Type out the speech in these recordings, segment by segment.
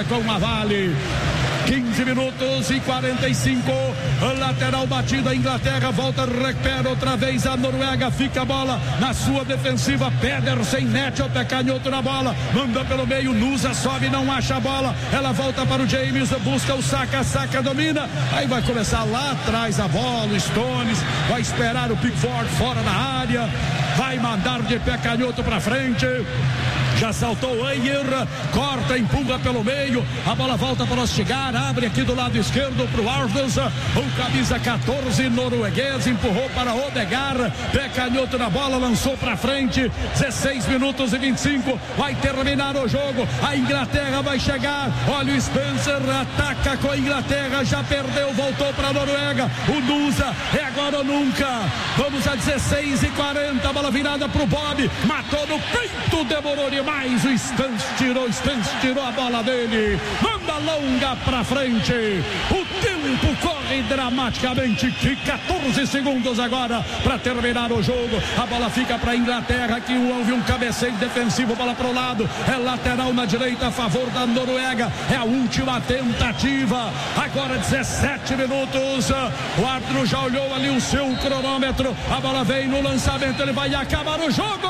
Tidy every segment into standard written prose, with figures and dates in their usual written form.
volta com a Vale. 15 minutos e 45, lateral batida, a Inglaterra volta, recupera outra vez a Noruega, fica a bola na sua defensiva, Pedersen mete o pé canhoto na bola, manda pelo meio, Nusa sobe, não acha a bola, ela volta para o James, busca o Saka domina, aí vai começar lá atrás a bola, o Stones, vai esperar o Pickford fora da área, vai mandar de pé canhoto para frente. Já saltou o Ayer, corta, empurra pelo meio, a bola volta para Ostigar, abre aqui do lado esquerdo para o Arnes, o camisa 14 norueguês, empurrou para Odegaard, pé canhoto na bola, lançou para frente, 16 minutos e 25, vai terminar o jogo, a Inglaterra vai chegar, olha o Spencer, ataca com a Inglaterra, já perdeu, voltou para a Noruega, o Nusa, é agora ou nunca, vamos a 16 e 40, a bola virada para o Bob, matou no peito, demorou demais, o Stans tirou a bola dele, manda longa pra frente, o tempo corre dramaticamente, que 14 segundos agora para terminar o jogo, a bola fica para a Inglaterra, que houve um cabeceio defensivo, bola pro lado, é lateral na direita a favor da Noruega, é a última tentativa, agora 17 minutos, o árbitro já olhou ali o seu cronômetro, a bola vem no lançamento, ele vai acabar o jogo.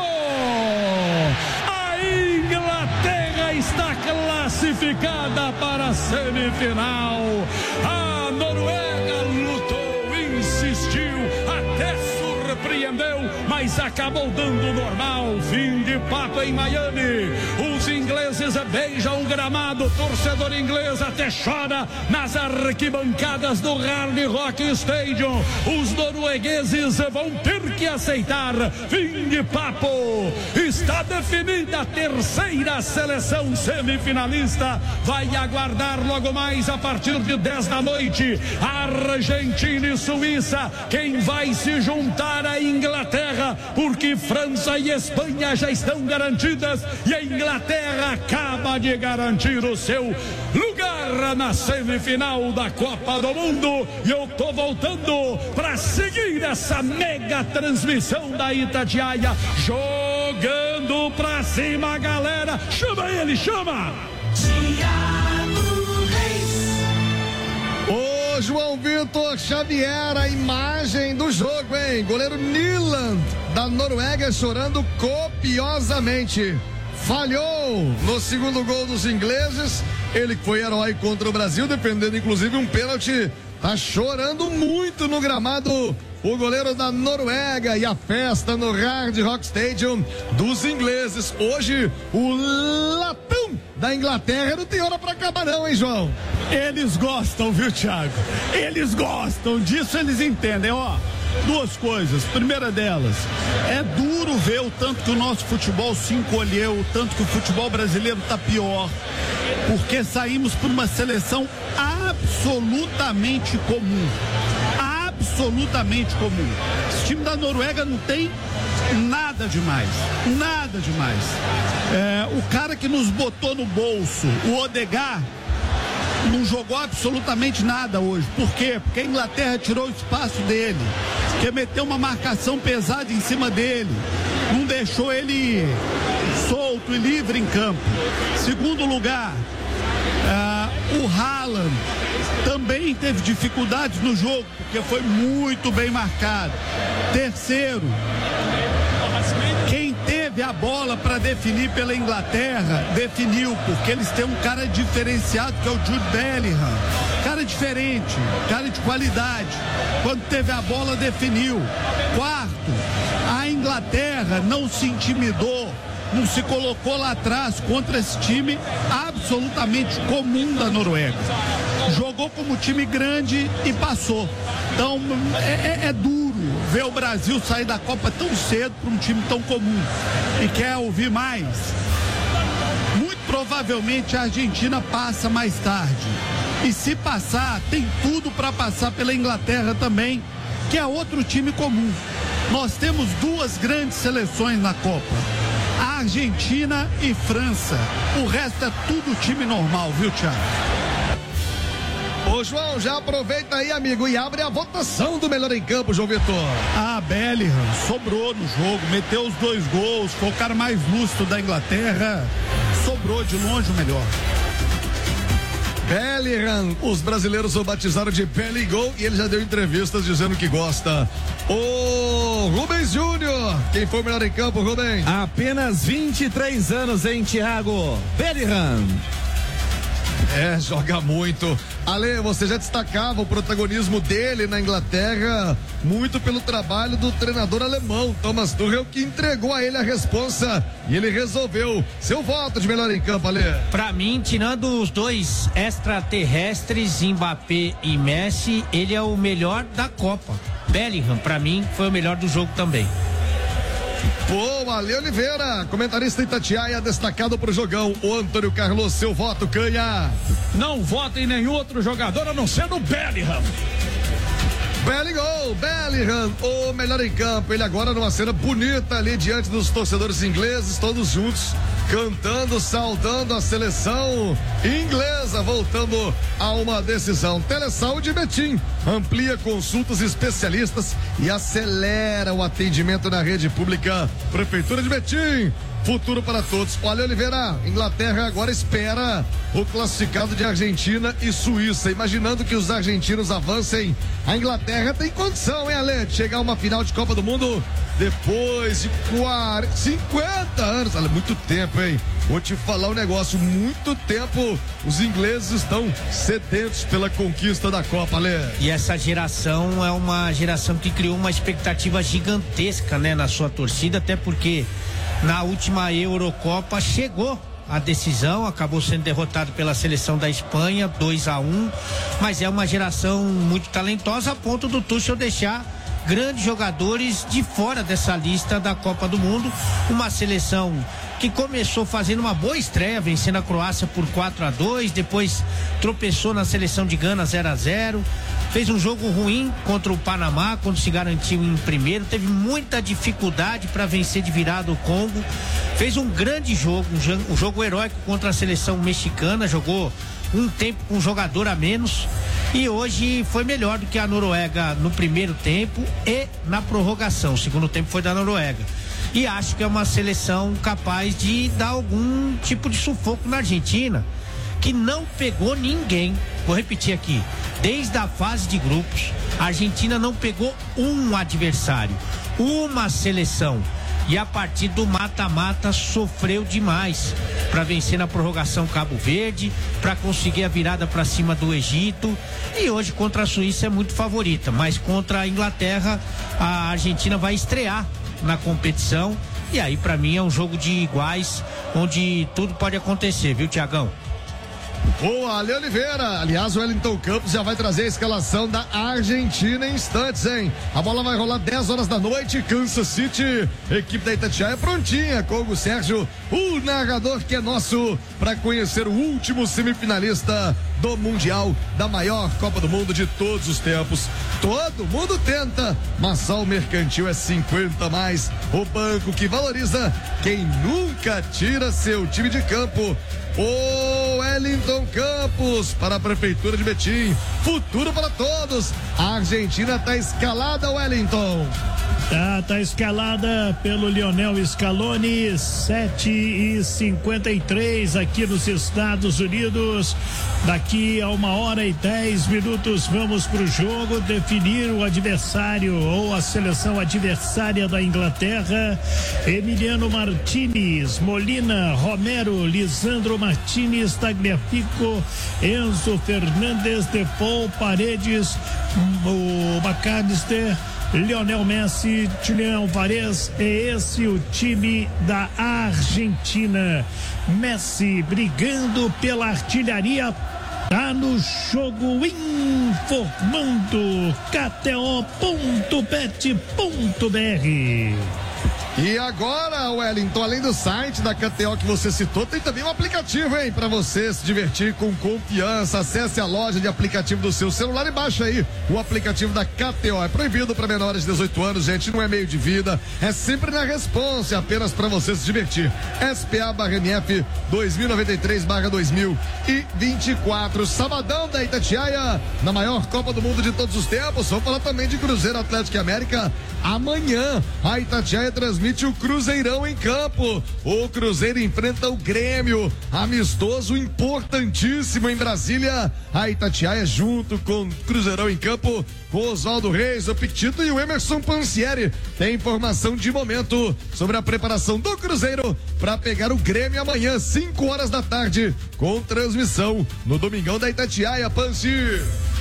Inglaterra está classificada para a semifinal. A Noruega lutou, insistiu, até surpreendeu, mas acabou dando normal. Fim de papo em Miami. Os ingleses beijam o gramado, torcedor inglês até chora nas arquibancadas do Hard Rock Stadium. Os noruegueses vão ter que aceitar. Fim de papo. Está definida a terceira seleção semifinalista. Vai aguardar logo mais a partir de 10 da noite. Argentina e Suíça. Quem vai se juntar à Inglaterra? Porque França e Espanha já estão garantidas e a Inglaterra acaba de garantir o seu lugar na semifinal da Copa do Mundo. E eu tô voltando para seguir essa mega transmissão da Itatiaia, jogando pra cima, galera. Chama ele, chama! Thiago Reis. Ô João Vitor Xavier, a imagem do jogo, hein? Goleiro Nyland da Noruega chorando copiosamente. Falhou no segundo gol dos ingleses. Ele que foi herói contra o Brasil, defendendo inclusive um pênalti. Tá chorando muito no gramado o goleiro da Noruega. E a festa no Hard Rock Stadium dos ingleses. Hoje o latão da Inglaterra não tem hora pra acabar não, hein, João? Eles gostam, viu, Thiago? Eles gostam disso, eles entendem, ó. Duas coisas, primeira delas, é duro ver o tanto que o nosso futebol se encolheu, o tanto que o futebol brasileiro tá pior, porque saímos por uma seleção absolutamente comum, esse time da Noruega não tem nada demais, o cara que nos botou no bolso, o Odegaard, não jogou absolutamente nada hoje. Por quê? Porque a Inglaterra tirou o espaço dele, que meteu uma marcação pesada em cima dele, não deixou ele solto e livre em campo. Segundo lugar, o Haaland também teve dificuldades no jogo, porque foi muito bem marcado. Terceiro, quem teve a bola para definir pela Inglaterra, definiu, porque eles têm um cara diferenciado, que é o Jude Bellingham. Cara diferente, cara de qualidade. Quando teve a bola, definiu. Quarto, a Inglaterra não se intimidou, não se colocou lá atrás contra esse time absolutamente comum da Noruega. Jogou como time grande e passou. Então é duro ver o Brasil sair da Copa tão cedo para um time tão comum. E quer ouvir mais? Muito provavelmente a Argentina passa mais tarde. E se passar, tem tudo para passar pela Inglaterra também, que é outro time comum. Nós temos duas grandes seleções na Copa, a Argentina e França. O resto é tudo time normal, viu, Thiago? Ô João, já aproveita aí, amigo, e abre a votação do melhor em campo, João Vitor. Bellingham sobrou no jogo, meteu os 2 gols, foi o cara mais lúcido da Inglaterra, sobrou de longe o melhor. Bellingham, os brasileiros o batizaram de Bellingham e ele já deu entrevistas dizendo que gosta. O Rubens Júnior, quem foi o melhor em campo, Rubens? Apenas 23 anos, hein, Thiago? Bellingham. Joga muito. Ale, você já destacava o protagonismo dele na Inglaterra, muito pelo trabalho do treinador alemão, Thomas Tuchel, que entregou a ele a responsa e ele resolveu. Seu voto de melhor em campo, Ale? Pra mim, tirando os dois extraterrestres, Mbappé e Messi, ele é o melhor da Copa. Bellingham, pra mim, foi o melhor do jogo também. Pô, Ale Oliveira, comentarista Itatiaia, destacado pro jogão. O Antônio Carlos, seu voto, Canha. Não vota em nenhum outro jogador a não ser no Bellingham. Bellingham, o melhor em campo. Ele agora numa cena bonita ali diante dos torcedores ingleses, todos juntos, cantando, saudando a seleção inglesa, voltando a uma decisão. Telesaúde Betim amplia consultas especialistas e acelera o atendimento na rede pública. Prefeitura de Betim, futuro para todos. Olha, Oliveira, Inglaterra agora espera o classificado de Argentina e Suíça. Imaginando que os argentinos avancem, a Inglaterra tem condição, hein, Ale, de chegar a uma final de Copa do Mundo depois de 50 anos. Olha, muito tempo, hein? Vou te falar um negócio, muito tempo os ingleses estão sedentos pela conquista da Copa, Ale. E essa geração é uma geração que criou uma expectativa gigantesca, né, na sua torcida, até porque na última Eurocopa chegou a decisão, acabou sendo derrotado pela seleção da Espanha, 2-1, mas é uma geração muito talentosa a ponto do Tuchel deixar grandes jogadores de fora dessa lista da Copa do Mundo. Uma seleção que começou fazendo uma boa estreia, vencendo a Croácia por 4-2, depois tropeçou na seleção de Gana 0-0, fez um jogo ruim contra o Panamá, quando se garantiu em primeiro, teve muita dificuldade para vencer de virada o Congo, fez um grande jogo, um jogo heróico contra a seleção mexicana, jogou um tempo com um jogador a menos e hoje foi melhor do que a Noruega no primeiro tempo e na prorrogação. O segundo tempo foi da Noruega. E acho que é uma seleção capaz de dar algum tipo de sufoco na Argentina, que não pegou ninguém. Vou repetir aqui, desde a fase de grupos, a Argentina não pegou um adversário, uma seleção. E a partir do mata-mata sofreu demais para vencer na prorrogação Cabo Verde, para conseguir a virada para cima do Egito, e hoje contra a Suíça é muito favorita, mas contra a Inglaterra a Argentina vai estrear na competição, e aí para mim é um jogo de iguais, onde tudo pode acontecer, viu, Tiagão? Boa, Ale Oliveira. Aliás, o Wellington Campos já vai trazer a escalação da Argentina em instantes, hein? A bola vai rolar 10 horas da noite, Kansas City. Equipe da Itatiaia prontinha com o Sérgio, o narrador que é nosso, para conhecer o último semifinalista do Mundial, da maior Copa do Mundo de todos os tempos. Todo mundo tenta, mas só o Mercantil é 50 mais. O banco que valoriza quem nunca tira seu time de campo. O Wellington Campos para a Prefeitura de Betim. Futuro para todos. A Argentina está escalada, Wellington. Tá escalada pelo Lionel Scaloni, 7h53 aqui nos Estados Unidos. Daqui a 1h10 vamos pro jogo definir o adversário ou a seleção adversária da Inglaterra. Emiliano Martinez, Molina, Romero, Lisandro Martinez, Tagliafico, Enzo Fernandes, Depou, Paredes, o McAllister, Lionel Messi, Julián Álvarez. É esse o time da Argentina. Messi brigando pela artilharia, tá no jogo, informando KTO.bet.br. E agora, Wellington, além do site da KTO que você citou, tem também um aplicativo, hein? Pra você se divertir com confiança. Acesse a loja de aplicativo do seu celular e baixa aí o aplicativo da KTO. É proibido para menores de 18 anos, gente, não é meio de vida. É sempre na responsa, apenas para você se divertir. SPA/MF 2093/2024. Sabadão da Itatiaia, na maior Copa do Mundo de todos os tempos. Vamos falar também de Cruzeiro, Atlético e América. Amanhã, a Itatiaia transmite transmite o Cruzeirão em campo. O Cruzeiro enfrenta o Grêmio, amistoso importantíssimo em Brasília. A Itatiaia junto com o Cruzeirão em campo, com o Oswaldo Reis, o Pictito e o Emerson Pansieri. Tem informação de momento sobre a preparação do Cruzeiro para pegar o Grêmio amanhã, 5 horas da tarde, com transmissão no Domingão da Itatiaia. Pansi.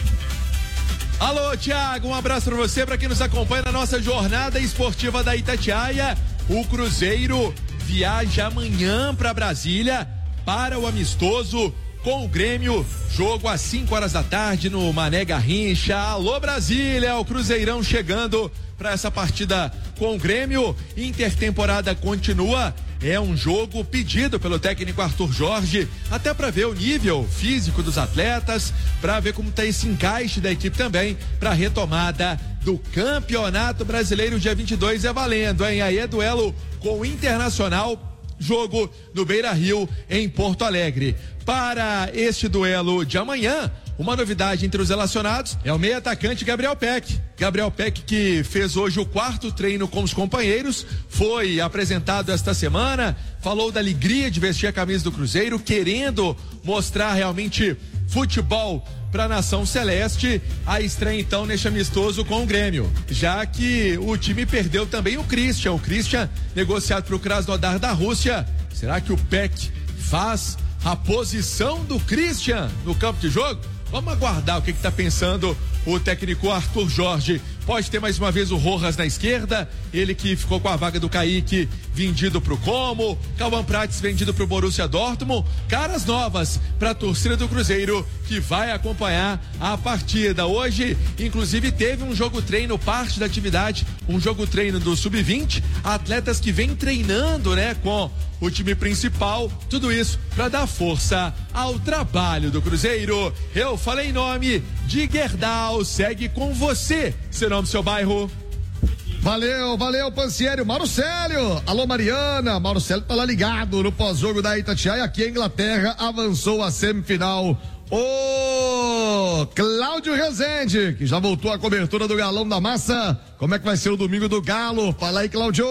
Alô, Thiago, um abraço para você, para quem nos acompanha na nossa jornada esportiva da Itatiaia. O Cruzeiro viaja amanhã para Brasília para o amistoso com o Grêmio, jogo às 5 horas da tarde no Mané Garrincha. Alô, Brasília, o Cruzeirão chegando para essa partida com o Grêmio. Intertemporada continua. É um jogo pedido pelo técnico Arthur Jorge, até para ver o nível físico dos atletas, para ver como está esse encaixe da equipe também, para a retomada do Campeonato Brasileiro dia 22. É valendo, hein? Aí é duelo com o Internacional, jogo no Beira-Rio, em Porto Alegre. Para este duelo de amanhã, uma novidade entre os relacionados é o meio atacante Gabriel Peck. Gabriel Peck, que fez hoje o 4º treino com os companheiros, foi apresentado esta semana, falou da alegria de vestir a camisa do Cruzeiro, querendo mostrar realmente futebol para a nação celeste. A estreia então neste amistoso com o Grêmio, já que o time perdeu também o Christian negociado para o Krasnodar da Rússia. Será que o Peck faz a posição do Christian no campo de jogo? Vamos aguardar o que está pensando o técnico Arthur Jorge. Pode ter mais uma vez o Rojas na esquerda, ele que ficou com a vaga do Kaique vendido pro Como, Cauã Prates vendido pro Borussia Dortmund. Caras novas para a torcida do Cruzeiro que vai acompanhar a partida. Hoje, inclusive, teve um jogo treino, parte da atividade, um jogo treino do Sub-20, atletas que vêm treinando, né, com o time principal, tudo isso para dar força ao trabalho do Cruzeiro. Eu falei em nome de Gerdau, segue com você, seu nome, seu bairro. Valeu, Pansieri. Mauro Célio, alô Mariana, Mauro Célio tá lá ligado no pós-jogo da Itatiaia. Aqui a Inglaterra avançou a semifinal. O Cláudio Rezende, que já voltou à cobertura do Galão da Massa. Como é que vai ser o domingo do Galo? Fala aí, Cláudio.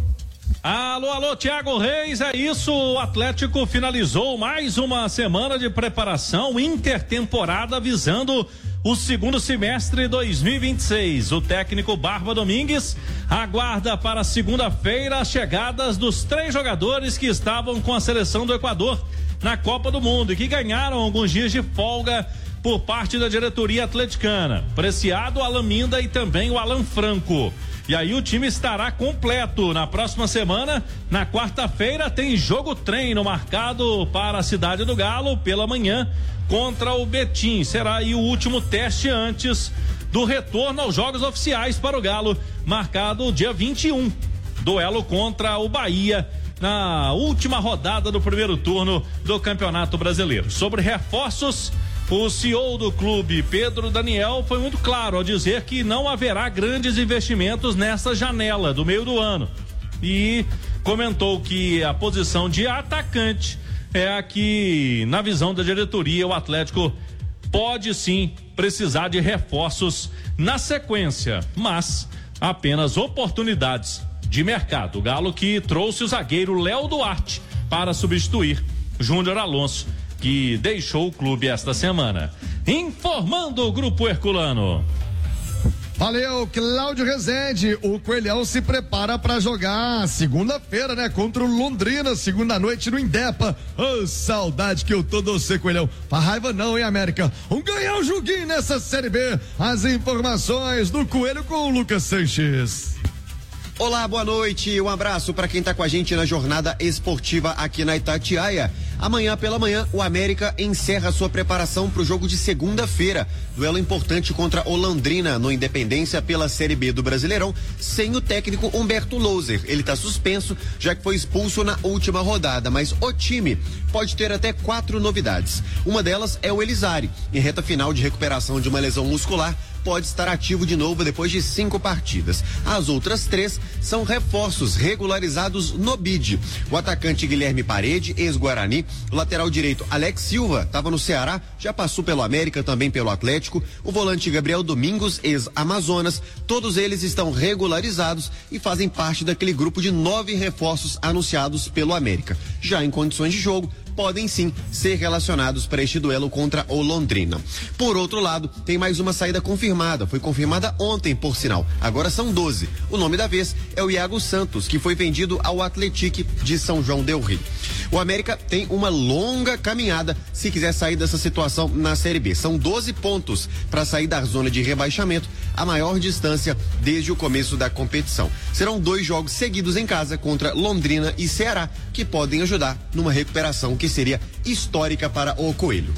Alô, Thiago Reis, é isso, o Atlético finalizou mais uma semana de preparação intertemporada visando o segundo semestre 2026. O técnico Barba Domingues aguarda para segunda-feira as chegadas dos 3 jogadores que estavam com a seleção do Equador na Copa do Mundo e que ganharam alguns dias de folga por parte da diretoria atleticana. Preciado, Alan Minda e também o Alan Franco. E aí o time estará completo na próxima semana. Na quarta-feira tem jogo treino marcado para a Cidade do Galo pela manhã contra o Betim. Será aí o último teste antes do retorno aos jogos oficiais para o Galo, marcado dia 21. Duelo contra o Bahia na última rodada do primeiro turno do Campeonato Brasileiro. Sobre reforços, o CEO do clube, Pedro Daniel, foi muito claro ao dizer que não haverá grandes investimentos nessa janela do meio do ano e comentou que a posição de atacante é a que, na visão da diretoria, o Atlético pode sim precisar de reforços na sequência, mas apenas oportunidades de mercado. O Galo que trouxe o zagueiro Léo Duarte para substituir Júnior Alonso, que deixou o clube esta semana. Informando o Grupo Herculano. Valeu, Cláudio Rezende. O Coelhão se prepara para jogar segunda-feira, né? Contra o Londrina, segunda noite no Indepa. Oh, saudade que eu tô do você, Coelhão. Pra raiva não, hein, América? Vamos ganhar o joguinho nessa Série B. As informações do Coelho com o Lucas Sanches. Olá, boa noite. Um abraço para quem tá com a gente na jornada esportiva aqui na Itatiaia. Amanhã pela manhã, o América encerra sua preparação para o jogo de segunda-feira. Duelo importante contra o Londrina no Independência pela Série B do Brasileirão, sem o técnico Humberto Louser. Ele está suspenso, já que foi expulso na última rodada, mas o time pode ter até 4 novidades. Uma delas é o Elizari, em reta final de recuperação de uma lesão muscular, pode estar ativo de novo depois de 5 partidas. As outras 3 são reforços regularizados no BID. O atacante Guilherme Parede, ex-Guarani, O lateral direito, Alex Silva, estava no Ceará, já passou pelo América, também pelo Atlético. O volante Gabriel Domingos, ex-Amazonas, todos eles estão regularizados e fazem parte daquele grupo de 9 reforços anunciados pelo América. Já em condições de jogo, podem sim ser relacionados para este duelo contra o Londrina. Por outro lado, tem mais uma saída confirmada, foi confirmada ontem, por sinal. Agora são 12. O nome da vez é o Iago Santos, que foi vendido ao Atlético de São João del Rei. O América tem uma longa caminhada se quiser sair dessa situação na Série B. São 12 pontos para sair da zona de rebaixamento, a maior distância desde o começo da competição. Serão 2 jogos seguidos em casa contra Londrina e Ceará, que podem ajudar numa recuperação que seria histórica para o Coelho.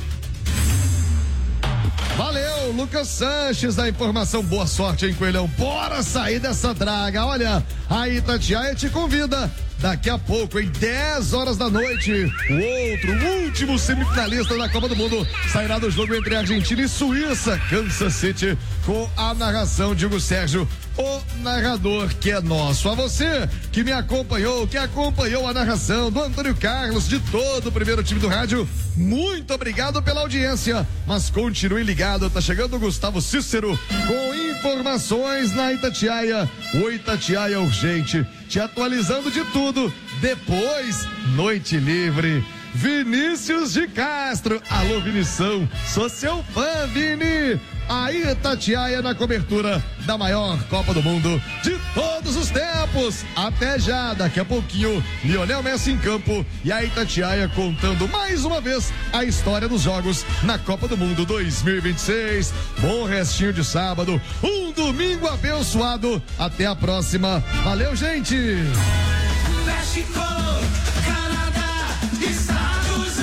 Valeu, Lucas Sanches, da informação. Boa sorte, hein, Coelhão? Bora sair dessa draga. Olha, a Itatiaia te convida. Daqui a pouco, em 10 horas da noite, o último semifinalista da Copa do Mundo sairá do jogo entre Argentina e Suíça, Kansas City, com a narração de Hugo Sérgio, o narrador que é nosso. A você que me acompanhou, que acompanhou a narração do Antônio Carlos, de todo o primeiro time do rádio, muito obrigado pela audiência, mas continue ligado, tá chegando o Gustavo Cícero com informações na Itatiaia, o Itatiaia Urgente, te atualizando de tudo. Depois, Noite Livre, Vinícius de Castro. Alô, Vinição, sou seu fã, Vini. A Itatiaia na cobertura da maior Copa do Mundo de todos os tempos. Até já, daqui a pouquinho, Lionel Messi em campo e a Itatiaia contando mais uma vez a história dos jogos na Copa do Mundo 2026. Bom restinho de sábado, um domingo abençoado. Até a próxima. Valeu, gente! México, Canadá, Estados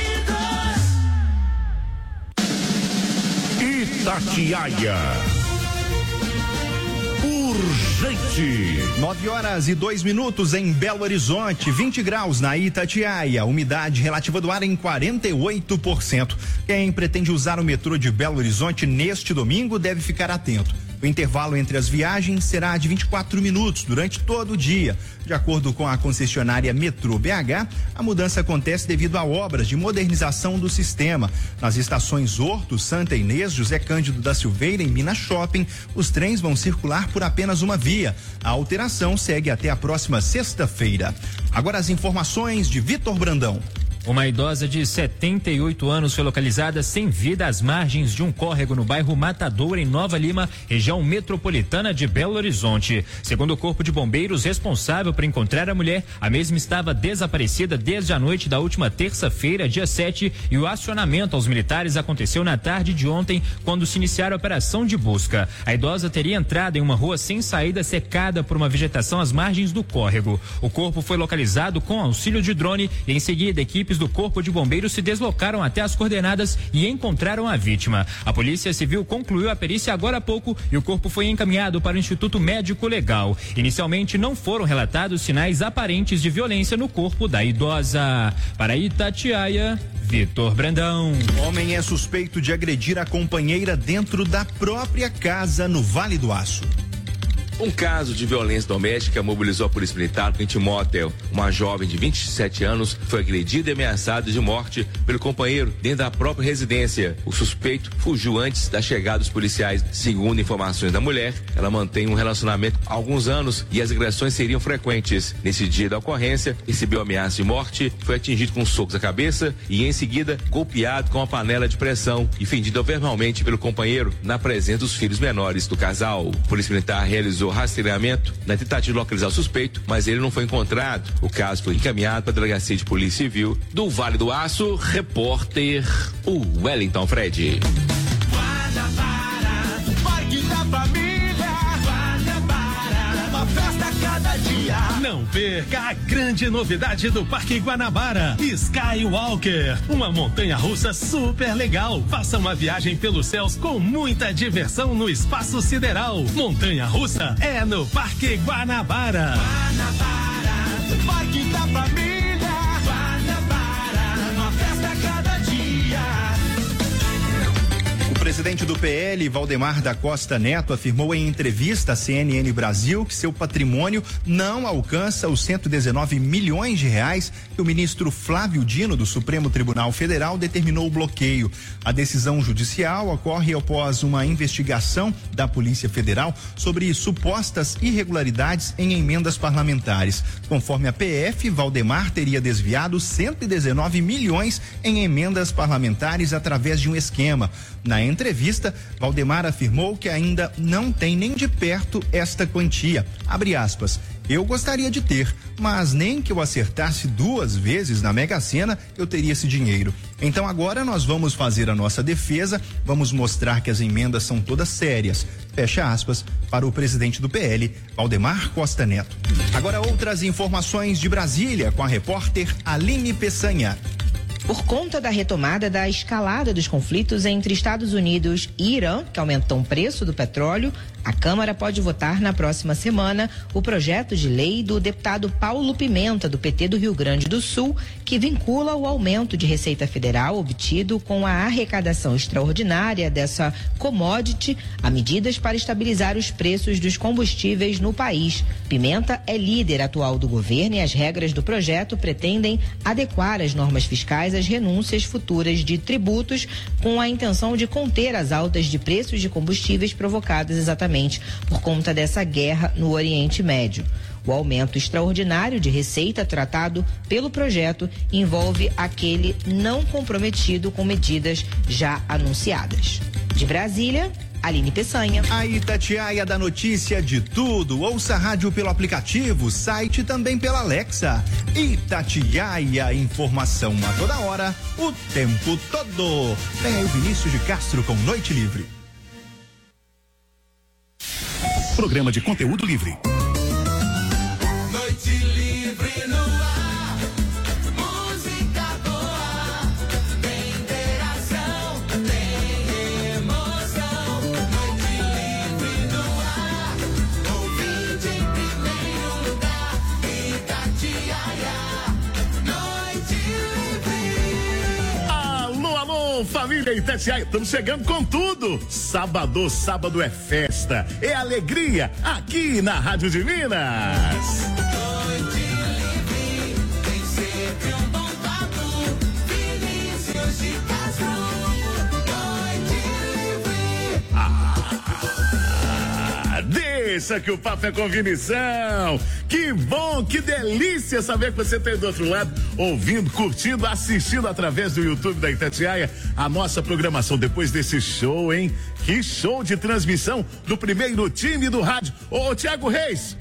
Unidos. Itatiaia. Urgente. 9h02 em Belo Horizonte, 20 graus na Itatiaia, umidade relativa do ar em 48%. Quem pretende usar o metrô de Belo Horizonte neste domingo deve ficar atento. O intervalo entre as viagens será de 24 minutos durante todo o dia. De acordo com a concessionária Metrô BH, a mudança acontece devido a obras de modernização do sistema. Nas estações Horto, Santa Inês, José Cândido da Silveira e Minas Shopping, os trens vão circular por apenas uma via. A alteração segue até a próxima sexta-feira. Agora as informações de Vitor Brandão. Uma idosa de 78 anos foi localizada sem vida às margens de um córrego no bairro Matadouro, em Nova Lima, região metropolitana de Belo Horizonte. Segundo o Corpo de Bombeiros responsável por encontrar a mulher, a mesma estava desaparecida desde a noite da última terça-feira, dia 7, e o acionamento aos militares aconteceu na tarde de ontem, quando se iniciaram a operação de busca. A idosa teria entrado em uma rua sem saída, cercada por uma vegetação às margens do córrego. O corpo foi localizado com auxílio de drone e, em seguida, equipes do Corpo de Bombeiros se deslocaram até as coordenadas e encontraram a vítima. A Polícia Civil concluiu a perícia agora há pouco e o corpo foi encaminhado para o Instituto Médico Legal. Inicialmente não foram relatados sinais aparentes de violência no corpo da idosa. Para Itatiaia, Vitor Brandão. Homem é suspeito de agredir a companheira dentro da própria casa no Vale do Aço. Um caso de violência doméstica mobilizou a Polícia Militar em Timóteo. Uma jovem de 27 anos foi agredida e ameaçada de morte pelo companheiro dentro da própria residência. O suspeito fugiu antes da chegada dos policiais. Segundo informações da mulher, ela mantém um relacionamento há alguns anos e as agressões seriam frequentes. Nesse dia da ocorrência, recebeu ameaça de morte, foi atingido com socos na cabeça e em seguida golpeado com uma panela de pressão e fendido verbalmente pelo companheiro na presença dos filhos menores do casal. A Polícia Militar realizou rastreamento na tentativa de localizar o suspeito, mas ele não foi encontrado. O caso foi encaminhado para a Delegacia de Polícia Civil do Vale do Aço. Repórter o Wellington Fred. Guanabara, Parque da Família. Guanabara, uma festa a cada dia. Não perca a grande novidade do Parque Guanabara, Skywalker, uma montanha-russa super legal. Faça uma viagem pelos céus com muita diversão no espaço sideral. Montanha-russa é no Parque Guanabara. Guanabara, Parque da Família. Guanabara, uma festa a cada dia. O presidente presidente do PL, Valdemar da Costa Neto, afirmou em entrevista à CNN Brasil que seu patrimônio não alcança os 119 milhões de reais que o ministro Flávio Dino, do Supremo Tribunal Federal, determinou o bloqueio. A decisão judicial ocorre após uma investigação da Polícia Federal sobre supostas irregularidades em emendas parlamentares. Conforme a PF, Valdemar teria desviado 119 milhões em emendas parlamentares através de um esquema. Na entrevista, Valdemar afirmou que ainda não tem nem de perto esta quantia. Abre aspas. Eu gostaria de ter, mas nem que eu acertasse 2 vezes na Mega Sena, eu teria esse dinheiro. Então agora nós vamos fazer a nossa defesa, vamos mostrar que as emendas são todas sérias. Fecha aspas para o presidente do PL, Valdemar Costa Neto. Agora outras informações de Brasília com a repórter Aline Peçanha. Por conta da retomada da escalada dos conflitos entre Estados Unidos e Irã, que aumentam o preço do petróleo, a Câmara pode votar na próxima semana o projeto de lei do deputado Paulo Pimenta, do PT do Rio Grande do Sul, que vincula o aumento de receita federal obtido com a arrecadação extraordinária dessa commodity a medidas para estabilizar os preços dos combustíveis no país. Pimenta é líder atual do governo e as regras do projeto pretendem adequar as normas fiscais às renúncias futuras de tributos, com a intenção de conter as altas de preços de combustíveis provocadas exatamente por conta dessa guerra no Oriente Médio. O aumento extraordinário de receita tratado pelo projeto envolve aquele não comprometido com medidas já anunciadas. De Brasília, Aline Peçanha. A Itatiaia da notícia de tudo. Ouça a rádio pelo aplicativo, site também pela Alexa. Itatiaia, informação a toda hora, o tempo todo. Vem aí o Vinícius de Castro com Noite Livre. Programa de conteúdo livre. Noite livre no ar, música boa, tem interação, tem emoção. Noite livre no ar, ouvinte em primeiro lugar, Itatiaia, Noite Livre. Alô, alô, família Itatiaia, estamos chegando com tudo. Sábado é festa, é alegria aqui na Rádio de Minas. Noite Livre, tem sempre um bom papo, Vinícius de Castro. Noite Livre. Deixa que o papo é com Vinição. Que bom, que delícia saber que você está do outro lado, ouvindo, curtindo, assistindo através do YouTube da Itatiaia a nossa programação. Depois desse show, hein? Que show de transmissão do primeiro time do rádio. Ô, Thiago Reis,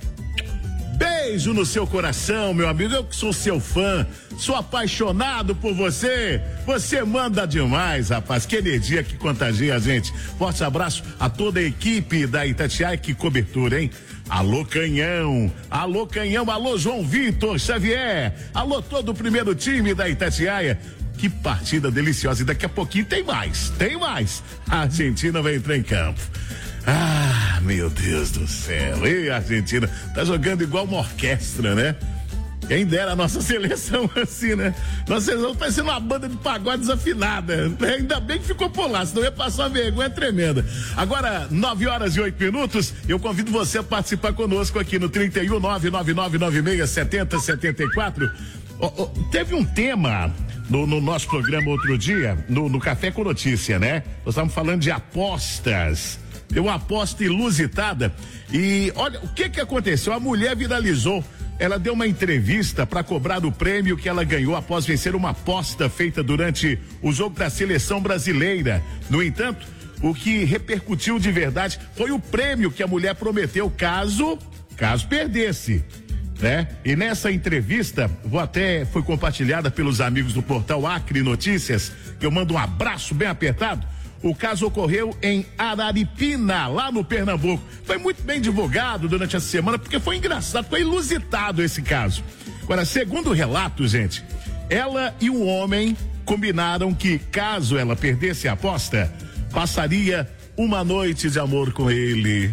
beijo no seu coração, meu amigo. Eu que sou seu fã, sou apaixonado por você. Você manda demais, rapaz. Que energia que contagia a gente. Forte abraço a toda a equipe da Itatiaia. Que cobertura, hein? Alô Canhão, alô João Vitor Xavier, alô todo o primeiro time da Itatiaia. Que partida deliciosa, e daqui a pouquinho tem mais. A Argentina vai entrar em campo. Ah, meu Deus do céu, e a Argentina tá jogando igual uma orquestra, né? Quem dera a nossa seleção assim, né? Nossa seleção parecendo uma banda de pagode desafinada. Ainda bem que ficou por lá, senão ia passar uma vergonha tremenda. Agora, 9h08, eu convido você a participar conosco aqui no 31 99996 7074. Teve um tema no nosso programa outro dia, no Café com Notícia, né? Nós estávamos falando de apostas. Deu uma aposta inusitada. E olha, o que aconteceu? A mulher viralizou. Ela deu uma entrevista para cobrar o prêmio que ela ganhou após vencer uma aposta feita durante o jogo da seleção brasileira. No entanto, o que repercutiu de verdade foi o prêmio que a mulher prometeu caso perdesse, né? E nessa entrevista, foi compartilhada pelos amigos do portal Acre Notícias, que eu mando um abraço bem apertado. O caso ocorreu em Araripina, lá no Pernambuco. Foi muito bem divulgado durante essa semana, porque foi engraçado, foi inusitado esse caso. Agora, segundo o relato, gente, ela e um homem combinaram que, caso ela perdesse a aposta, passaria uma noite de amor com ele.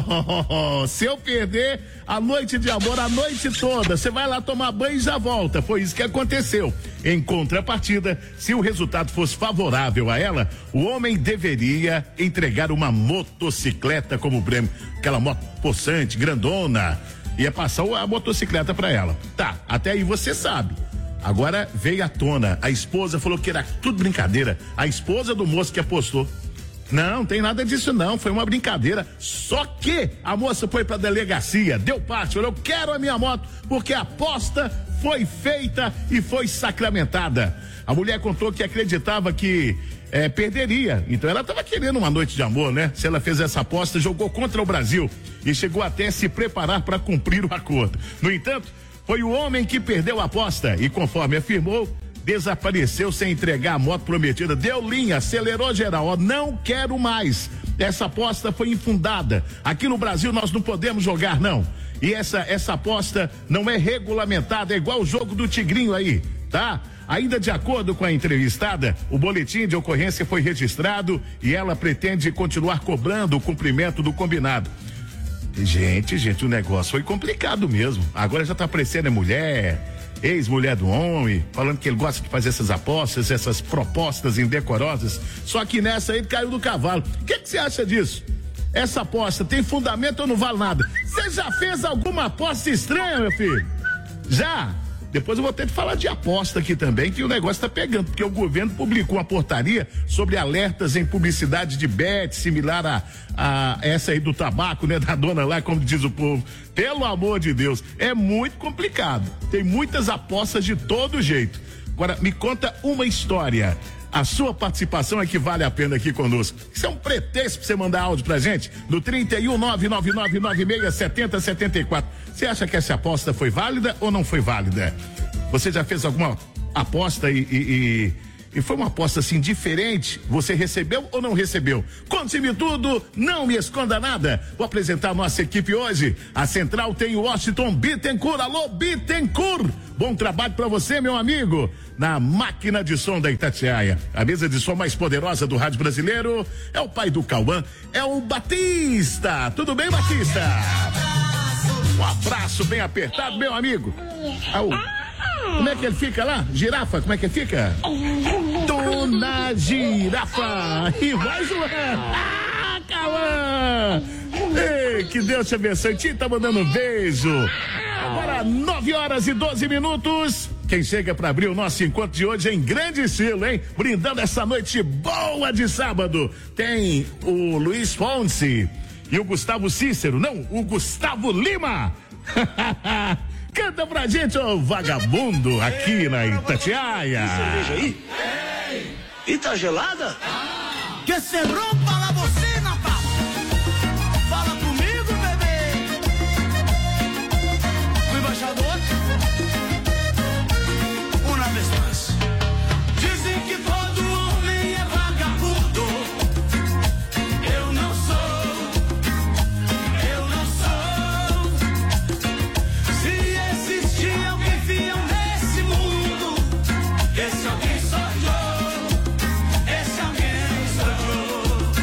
Se eu perder a noite de amor a noite toda, você vai lá tomar banho e já volta. Foi isso que aconteceu. Em contrapartida, se o resultado fosse favorável a ela, o homem deveria entregar uma motocicleta como prêmio. Aquela moto possante, grandona. Ia passar a motocicleta pra ela. Tá, até aí você sabe. Agora veio à tona. A esposa falou que era tudo brincadeira. A esposa do moço que apostou. Não tem nada disso não, foi uma brincadeira. Só que a moça foi pra delegacia, deu parte, falou: eu quero a minha moto, porque a aposta foi feita e foi sacramentada. A mulher contou que acreditava que perderia, então ela estava querendo uma noite de amor, né? Se ela fez essa aposta, jogou contra o Brasil e chegou até a se preparar para cumprir o acordo. No entanto, foi o homem que perdeu a aposta e, conforme afirmou, desapareceu sem entregar a moto prometida, deu linha, acelerou geral, ó, não quero mais. Essa aposta foi infundada. Aqui no Brasil nós não podemos jogar, não. E essa aposta não é regulamentada, é igual o jogo do Tigrinho aí, tá? Ainda de acordo com a entrevistada, o boletim de ocorrência foi registrado e ela pretende continuar cobrando o cumprimento do combinado. Gente, o negócio foi complicado mesmo. Agora já tá aparecendo a mulher, ex-mulher do homem, falando que ele gosta de fazer essas apostas, essas propostas indecorosas. Só que nessa aí ele caiu do cavalo. O que você acha disso? Essa aposta tem fundamento ou não vale nada? Você já fez alguma aposta estranha, meu filho? Já? Depois eu vou ter que falar de aposta aqui também, que o negócio tá pegando, porque o governo publicou uma portaria sobre alertas em publicidade de bet, similar a essa aí do tabaco, né? Da dona lá, como diz o povo. Pelo amor de Deus, é muito complicado. Tem muitas apostas de todo jeito. Agora, me conta uma história. A sua participação é que vale a pena aqui conosco. Isso é um pretexto pra você mandar áudio pra gente no 31-99996-7074. Você acha que essa aposta foi válida ou não foi válida? Você já fez alguma aposta e foi uma aposta assim diferente? Você recebeu ou não recebeu? Conte-me tudo, não me esconda nada. Vou apresentar a nossa equipe hoje. A central tem o Washington Bittencourt. Alô, Bittencourt! Bom trabalho pra você, meu amigo. Na máquina de som da Itatiaia. A mesa de som mais poderosa do rádio brasileiro é o pai do Cauã, é o Batista. Tudo bem, Batista? Um abraço bem apertado, meu amigo. Como é que ele fica lá? Girafa, como é que ele fica? Dona Girafa. E vai, João. Cauã. Ei, que Deus te abençoe. Tita tá mandando um beijo. Agora 9h12. Quem chega para abrir o nosso encontro de hoje é em grande estilo, hein? Brindando essa noite boa de sábado. Tem o Luiz Fonse e o Gustavo Cícero. Não, o Gustavo Lima. Canta pra gente, ô vagabundo, aqui na Itatiaia. Tem cerveja aí? E tá gelada? Que se rompa la bocina, pá. Fala comigo, bebê. O embaixador. Uma vez mais. Dizem que todo homem é vagabundo. Eu não sou. Se existir alguém fiel nesse mundo, esse alguém sou eu. Esse alguém sou eu.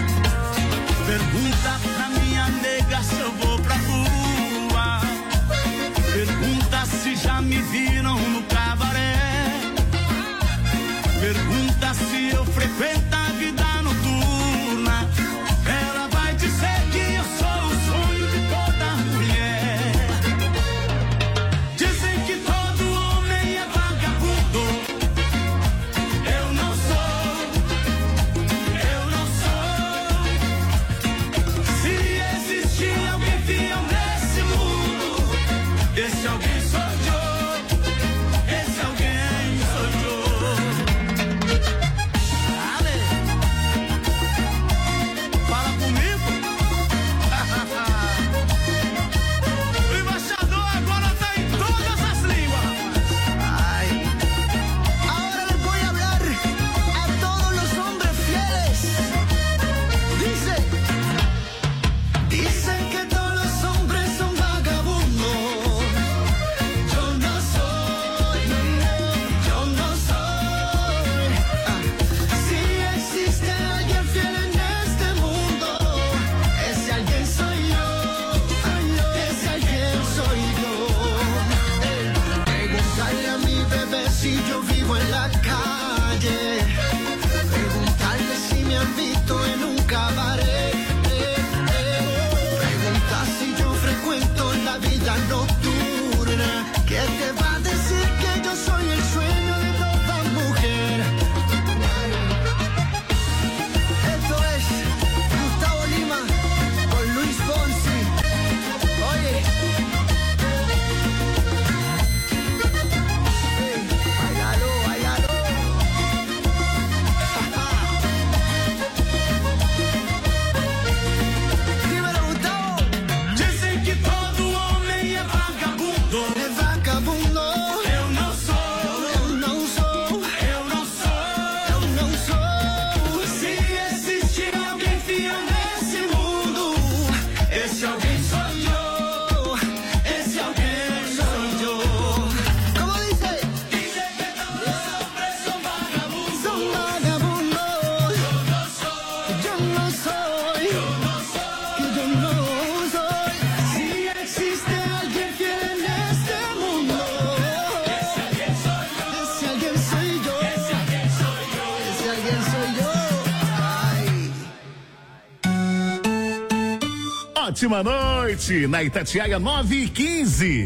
ótima noite na Itatiaia 9h15.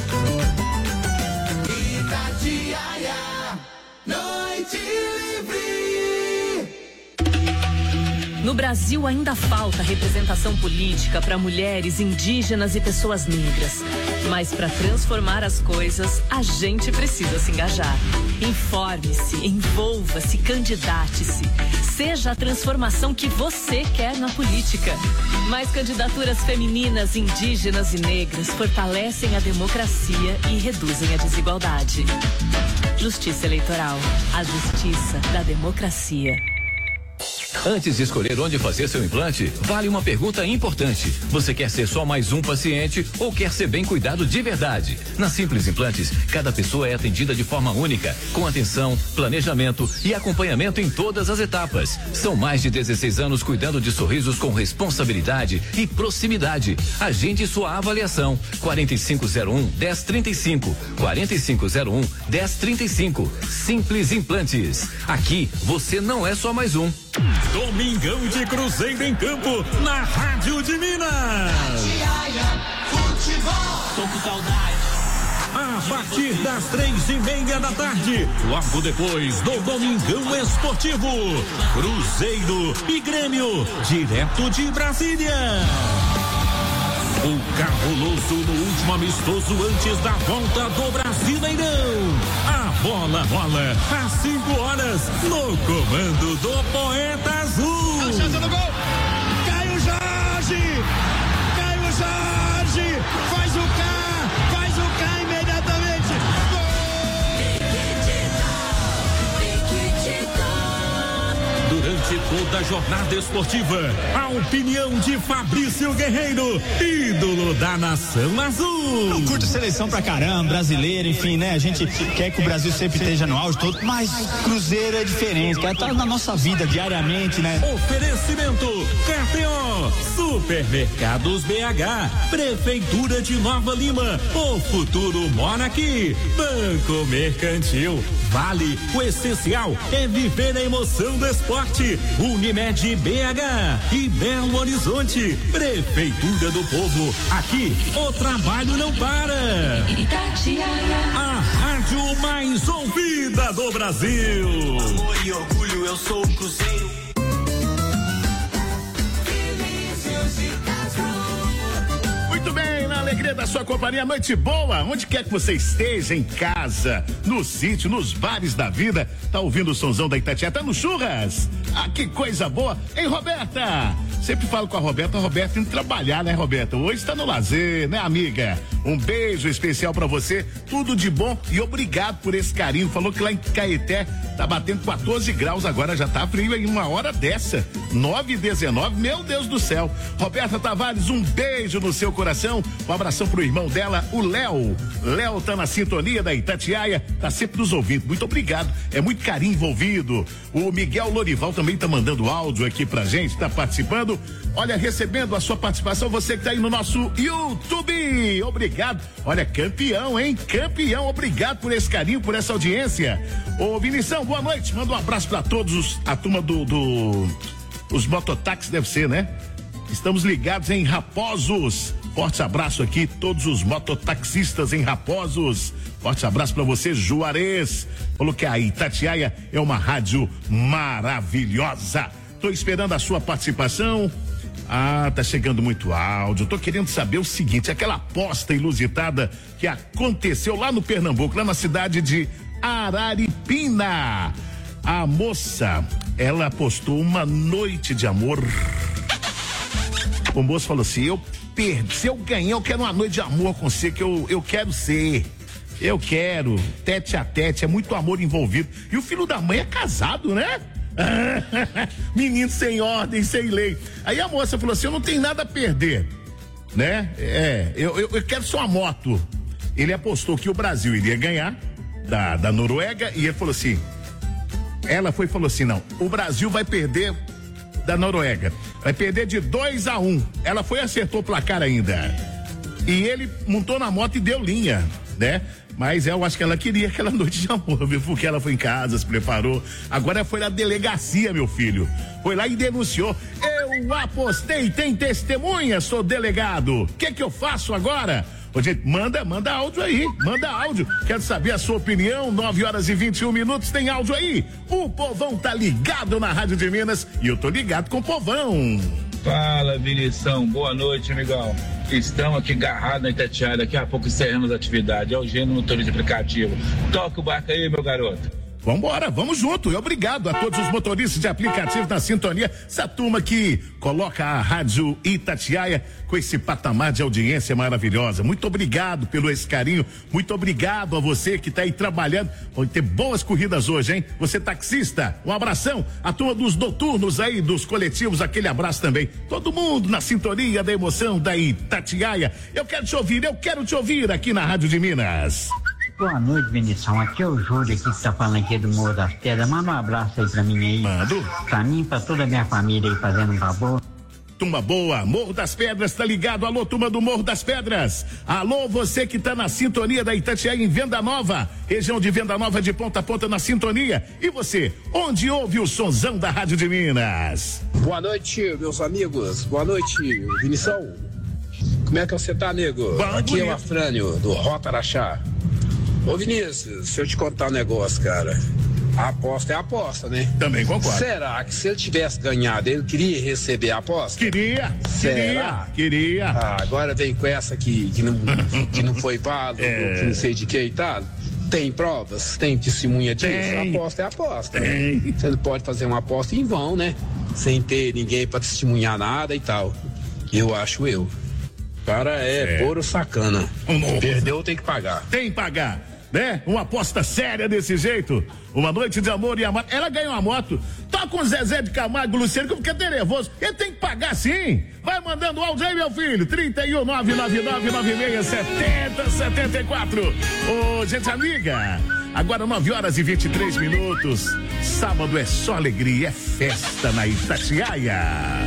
Itatiaia, noite livre. No Brasil ainda falta representação política para mulheres, indígenas e pessoas negras. Mas para transformar as coisas, a gente precisa se engajar. Informe-se, envolva-se, candidate-se. Seja a transformação que você quer na política. Mais candidaturas femininas, indígenas e negras fortalecem a democracia e reduzem a desigualdade. Justiça Eleitoral, a justiça da democracia. Antes de escolher onde fazer seu implante, vale uma pergunta importante. Você quer ser só mais um paciente ou quer ser bem cuidado de verdade? Na Simples Implantes, cada pessoa é atendida de forma única, com atenção, planejamento e acompanhamento em todas as etapas. São mais de 16 anos cuidando de sorrisos com responsabilidade e proximidade. Agende sua avaliação. 4501-1035. 4501-1035. Simples Implantes. Aqui, você não é só mais um. Domingão de Cruzeiro em campo, na Rádio de Minas. Tô com saudade. A partir das 3:30 da tarde, logo depois do Domingão Esportivo, Cruzeiro e Grêmio, direto de Brasília. O cabuloso no último amistoso antes da volta do Brasileirão. A bola rola às 5 horas no comando do Poeta Azul. A chance do gol. Caio Jorge. Caio Jorge. Faz o K imediatamente. Gol. Durante toda a jornada esportiva, a opinião de Fabrício Guerreiro, ídolo da Nação Azul. Eu curto seleção pra caramba, brasileiro, enfim, né? A gente quer que o Brasil sempre esteja no auge todo, mas Cruzeiro é diferente, cara, tá na nossa vida diariamente, né? Oferecimento KTO, Supermercados BH, Prefeitura de Nova Lima, o futuro mora aqui. Banco Mercantil, Vale, o essencial é viver a emoção do esporte. Unimed BH e Belo Horizonte, Prefeitura do Povo. Aqui o trabalho não para. Itatiaia, a rádio mais ouvida do Brasil. Amor e orgulho, eu sou o Cruzeiro. Muito bem, na alegria da sua companhia, noite boa, onde quer que você esteja, em casa, no sítio, nos bares da vida, tá ouvindo o sonzão da Itatiaia, tá no churras? Ah, que coisa boa, hein, Roberta? Sempre falo com a Roberta indo trabalhar, né, Roberta? Hoje tá no lazer, né, amiga? Um beijo especial pra você, tudo de bom e obrigado por esse carinho. Falou que lá em Caeté tá batendo 14 graus agora, já tá frio em uma hora dessa, 9h19, meu Deus do céu. Roberta Tavares, um beijo no seu coração, um abração pro irmão dela, o Léo. Léo tá na sintonia da Itatiaia, tá sempre nos ouvindo, muito obrigado, é muito carinho envolvido. O Miguel Lorival também tá mandando áudio aqui pra gente, tá participando. Olha, recebendo a sua participação, você que tá aí no nosso YouTube, obrigado. Olha, campeão, hein? Campeão, obrigado por esse carinho, por essa audiência. Ô, Vinição, boa noite, manda um abraço pra todos, a turma os mototáxis deve ser, né? Estamos ligados em Raposos. Forte abraço aqui, todos os mototaxistas em Raposos. Forte abraço pra você, Juarez. Falou que a Itatiaia é uma rádio maravilhosa. Tô esperando a sua participação. Ah, tá chegando muito áudio. Tô querendo saber o seguinte, aquela aposta inusitada que aconteceu lá no Pernambuco, lá na cidade de Araripina. A moça, ela apostou uma noite de amor. O moço falou assim, se eu ganhar, eu quero uma noite de amor com você, que eu quero ser. Eu quero, tete a tete, é muito amor envolvido. E o filho da mãe é casado, né? Menino sem ordem, sem lei. Aí a moça falou assim, eu não tenho nada a perder, né? Eu quero só uma moto. Ele apostou que o Brasil iria ganhar da Noruega e ele falou assim, ela falou assim, não, o Brasil vai perder da Noruega, vai perder de 2-1. Ela acertou o placar ainda. E ele montou na moto e deu linha, né? Mas eu acho que ela queria aquela noite de amor, viu? Porque ela foi em casa, se preparou. Agora foi na delegacia, meu filho. Foi lá e denunciou. Eu apostei, tem testemunha, sou delegado. O que eu faço agora? Ô, gente, manda áudio aí, manda áudio. Quero saber a sua opinião, 9h21, tem áudio aí. O povão tá ligado na Rádio de Minas e eu tô ligado com o povão. Fala, Vinição, boa noite, amigão. Estamos aqui agarrados na Itatiaia, daqui a pouco encerramos a atividade. É o Gênio Motorista de Aplicativo. Toca o barco aí, meu garoto. Vambora, vamos junto. E obrigado a todos os motoristas de aplicativo na sintonia. Essa turma que coloca a Rádio Itatiaia com esse patamar de audiência maravilhosa. Muito obrigado pelo esse carinho. Muito obrigado a você que está aí trabalhando. Vão ter boas corridas hoje, hein? Você taxista, um abração. A turma dos noturnos aí, dos coletivos, aquele abraço também. Todo mundo na sintonia da emoção da Itatiaia. Eu quero te ouvir aqui na Rádio de Minas. Boa noite, Bendição. Aqui é o Júlio aqui que tá falando aqui do Morro das Pedras. Manda um abraço aí pra mim aí. Mando. Pra mim e pra toda a minha família aí, fazendo um favor. Turma boa, Morro das Pedras, tá ligado? Alô, turma do Morro das Pedras. Alô, você que tá na sintonia da Itatiaia em Venda Nova, região de Venda Nova de ponta a ponta na sintonia. E você, onde ouve o sonzão da Rádio de Minas? Boa noite, meus amigos. Boa noite, Vinição. Como é que você tá, nego? Bom, aqui é o Afrânio, do Rota Araxá. Ô, Vinícius, se eu te contar um negócio, cara, a aposta é a aposta, né? Também concordo. Será que se ele tivesse ganhado, ele queria receber a aposta? Queria. Agora vem com essa que não foi válido, que não sei de que e tal. Tem provas? Tem testemunha disso? A aposta é a aposta. Né? Você não pode fazer uma aposta em vão, né? Sem ter ninguém pra testemunhar nada e tal. Eu acho eu. O cara é puro sacana. Perdeu, tem que pagar. Tem que pagar. Né? Uma aposta séria desse jeito. Uma noite de amor e amor. Ela ganhou uma moto. Toca um Zezé de Camargo, Luciano, que eu fiquei nervoso. Ele tem que pagar sim. Vai mandando áudio aí, meu filho. 31999967074. Ô, gente amiga. Agora 9h23. Sábado é só alegria, é festa na Itatiaia.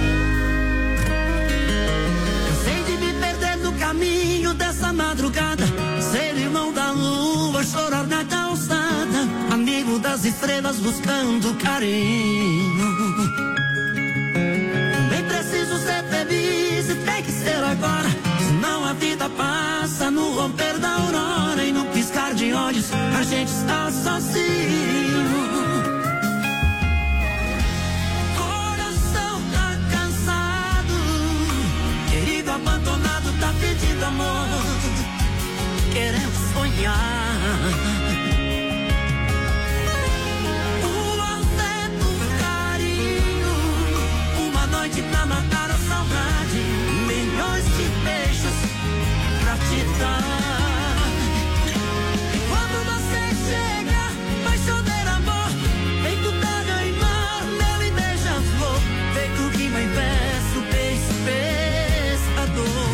Caminho dessa madrugada, ser irmão da lua, chorar na calçada, amigo das estrelas buscando carinho. Nem preciso ser feliz e tem que ser agora, senão a vida passa no romper da aurora e no piscar de olhos a gente está sozinho. Coração tá cansado, querido abandonado, tá pedindo amor, querendo sonhar. O afeto, o carinho, uma noite pra matar a saudade, milhões de beijos pra te dar. E quando você chega, vai chover amor, feito terra e mar, mel e beija-flor, feito rima em verso, beijo, pescador.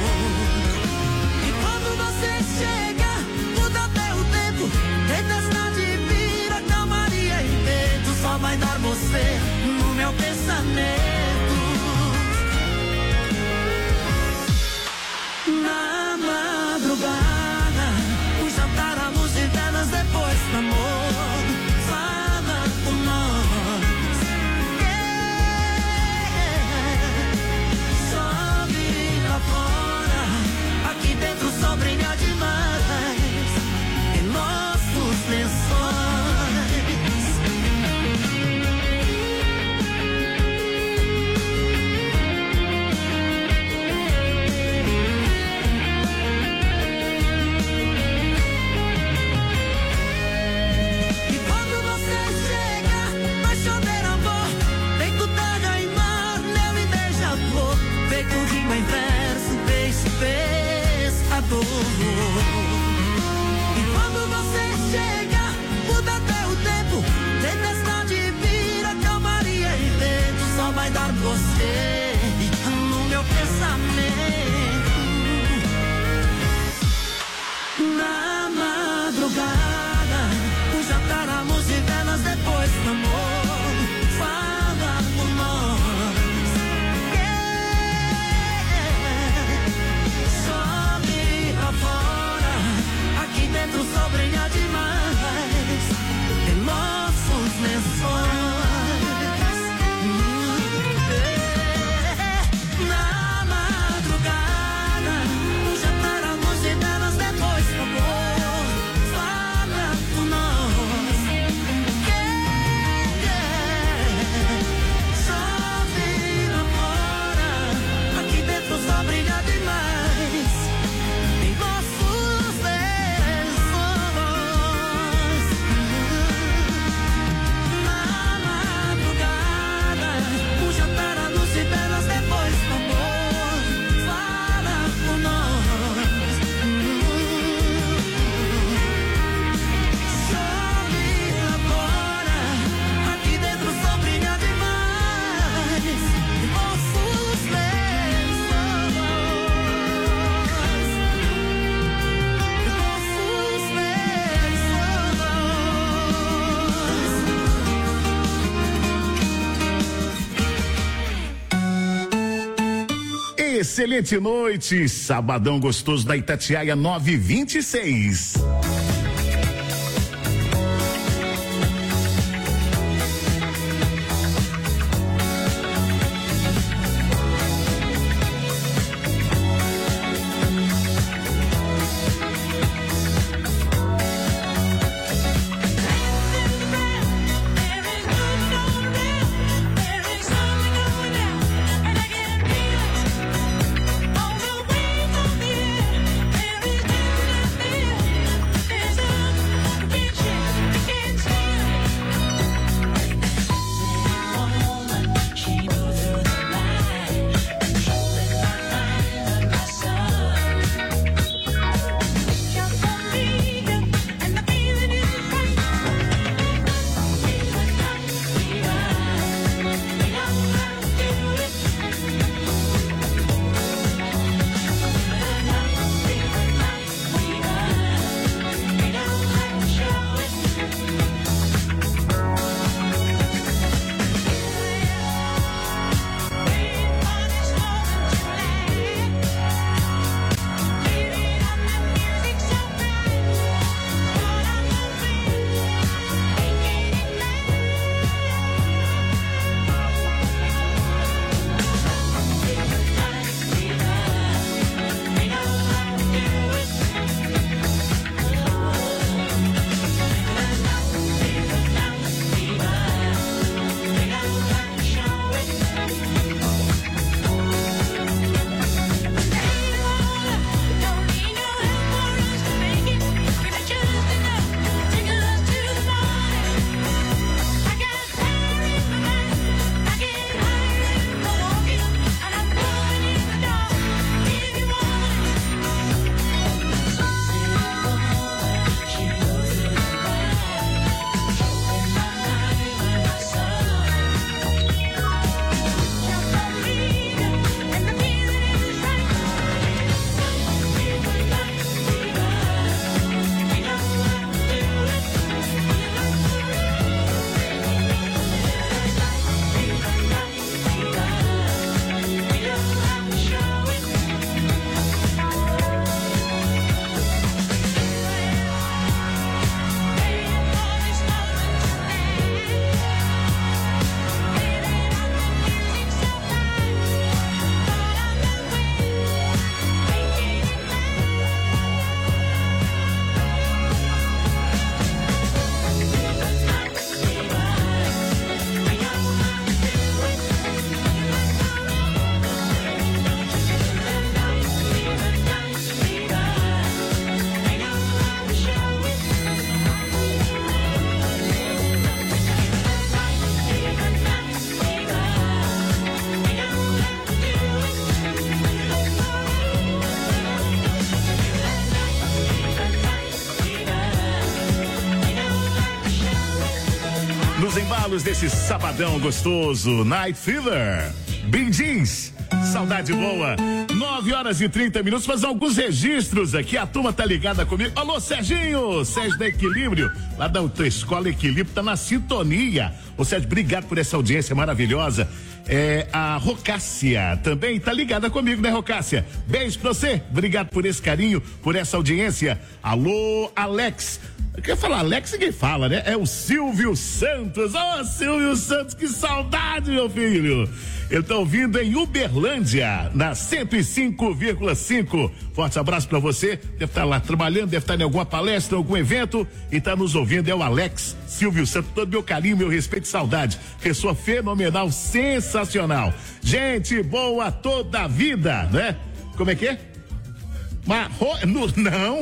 Chega, muda até o tempo, tempestade vira calmaria e vento, só vai dar você no meu pensamento. Na madrugada, um jantar à luz de velas depois do amor, fala com nós. Chove lá fora, aqui dentro só brilha demais em nossos lençóis. E quando você chega, vai chover amor, feito terra e mar, mel e beija-flor, feito rima em verso, beijo, pescador. E quando você chega, muda até o tempo, tempestade vira calmaria e vento, só vai dar você no meu pensamento. Na madrugada, um jantar à luz de velas depois do amor, fala por nós. Chove lá fora, aqui dentro Excelente noite, sabadão gostoso da Itatiaia 926. Nos embalos desse sabadão gostoso, Night Fever, Bee Gees, saudade boa. 9h30, fazer alguns registros aqui, a turma tá ligada comigo. Alô, Serginho, Sérgio da Equilíbrio, lá da Autoescola Equilíbrio, tá na sintonia. Ô Sérgio, obrigado por essa audiência maravilhosa. A Rocássia também tá ligada comigo, né, Rocássia? Beijo pra você, obrigado por esse carinho, por essa audiência. Alô, Alex. Quer falar Alex, ninguém fala, né? É o Silvio Santos. Ô, Silvio Santos, que saudade, meu filho. Ele tá ouvindo em Uberlândia, na 105,5. Forte abraço pra você. Deve estar lá trabalhando, deve estar em alguma palestra, algum evento e tá nos ouvindo. É o Alex Silvio Santos. Todo meu carinho, meu respeito e saudade. Pessoa fenomenal, sensacional. Gente boa toda a vida, né? Como é que é? Não.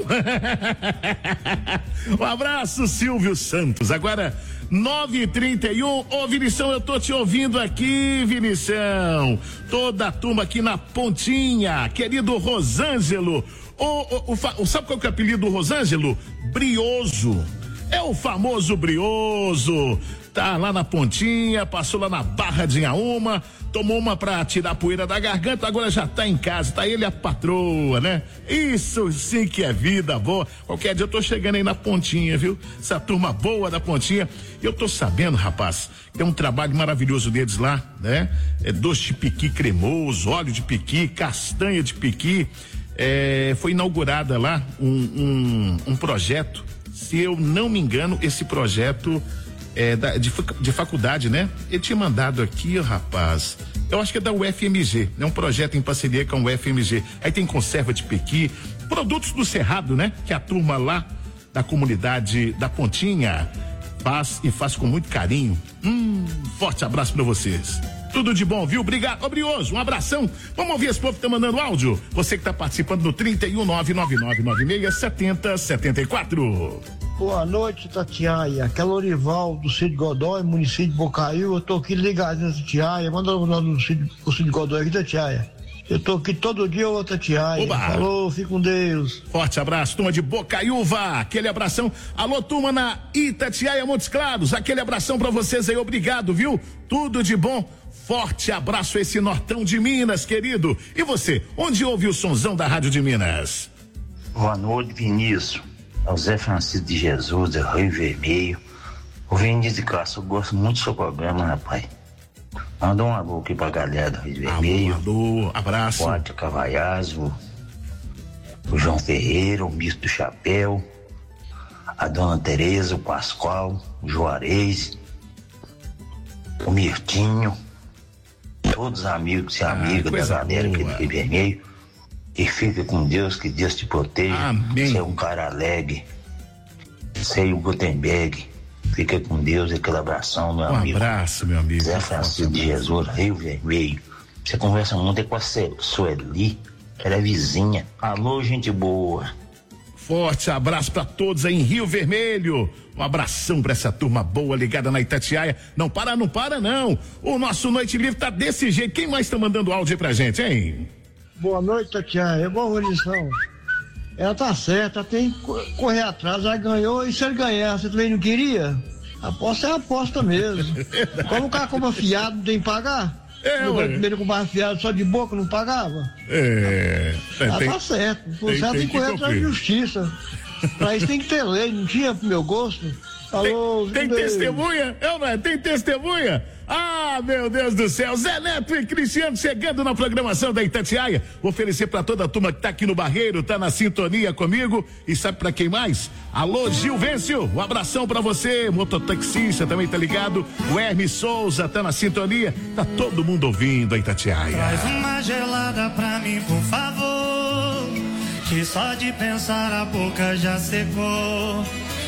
Um abraço, Silvio Santos. Agora, 9h31. Ô, Vinição, eu tô te ouvindo aqui, Vinição. Toda a turma aqui na pontinha. Querido Rosângelo. Sabe qual que é o apelido do Rosângelo? Brioso. É o famoso Brioso. tá lá na Pontinha, passou lá na Barra de Inhaúma, tomou uma pra tirar a poeira da garganta, agora já tá em casa, tá ele e a patroa, né? Isso sim que é vida boa. Qualquer dia eu tô chegando aí na Pontinha, viu? Essa turma boa da Pontinha. Eu tô sabendo, rapaz, que é um trabalho maravilhoso deles lá, né? É doce de piqui cremoso, óleo de piqui, castanha de piqui. Foi inaugurada lá um projeto, se eu não me engano, esse projeto de faculdade, né? Ele tinha mandado aqui, rapaz, eu acho que é da UFMG, é um projeto em parceria com a UFMG. Aí tem conserva de pequi, produtos do Cerrado, né? Que a turma lá da comunidade da Pontinha faz com muito carinho. Forte abraço pra vocês. Tudo de bom, viu? Obrigado, Brioso, um abração. Vamos ouvir esse povo que tá mandando áudio. Você que tá participando no 31999967074. Boa noite, Tatiaia. Aqui é Lorival, do Cid Godói, município de Bocaiúva. Eu tô aqui ligadinho na Tatiaia. Manda o nome do Cid Godói aqui, Tatiaia. Eu tô aqui todo dia, ô Tatiaia. Falou, fique com Deus. Forte abraço, turma de Bocaiúva. Aquele abração. Alô, turma na Itatiaia Montes Claros. Aquele abração pra vocês aí, obrigado, viu? Tudo de bom. Forte abraço a esse nortão de Minas, querido. E você, onde ouve o sonzão da Rádio de Minas? Boa noite, Vinícius. É o Zé Francisco de Jesus, é Rio Vermelho. O Vinícius de Castro, eu gosto muito do seu programa, rapaz. Manda um alô aqui pra galera do Rio Vermelho. Alô, abraço. O Arthur Cavaiás, o João Ferreira, o Misto do Chapéu, a Dona Tereza, o Pascoal, o Juarez, o Mirtinho, todos os amigos e amigas da galera aqui do Rio Vermelho. E fica com Deus, que Deus te proteja. Amém. Você é um cara alegre. Você e o Gutenberg. Fica com Deus, aquele abração, meu amigo. Um abraço, meu amigo. Zé Francisco de Jesus, Rio Vermelho. Você conversa muito com a Sueli, ela é vizinha. Alô, gente boa. Forte abraço pra todos aí em Rio Vermelho. Um abração pra essa turma boa ligada na Itatiaia. Não para, não. O nosso Noite Livre tá desse jeito. Quem mais tá mandando áudio aí pra gente, hein? Boa noite, Tatiaia. Boa lição. Ela tá certa, tem que correr atrás. Já ganhou, e se ele ganhar, você também não queria? Aposta é aposta mesmo. Como o cara compra fiado, não tem que pagar? No primeiro comprava fiado só de boca, não pagava? Tá certo. Você tem que correr atrás de justiça. Pra isso tem que ter lei, não tinha pro meu gosto. Alô, tem testemunha? Não é? Tem testemunha? Ah, meu Deus do céu, Zé Neto e Cristiano chegando na programação da Itatiaia. Vou oferecer pra toda a turma que tá aqui no Barreiro, tá na sintonia comigo. E sabe pra quem mais? Alô, Gilvêncio, um abração pra você. Mototaxista também tá ligado. O Hermes Souza tá na sintonia. Tá todo mundo ouvindo a Itatiaia. Traz uma gelada pra mim, por favor, que só de pensar a boca já secou.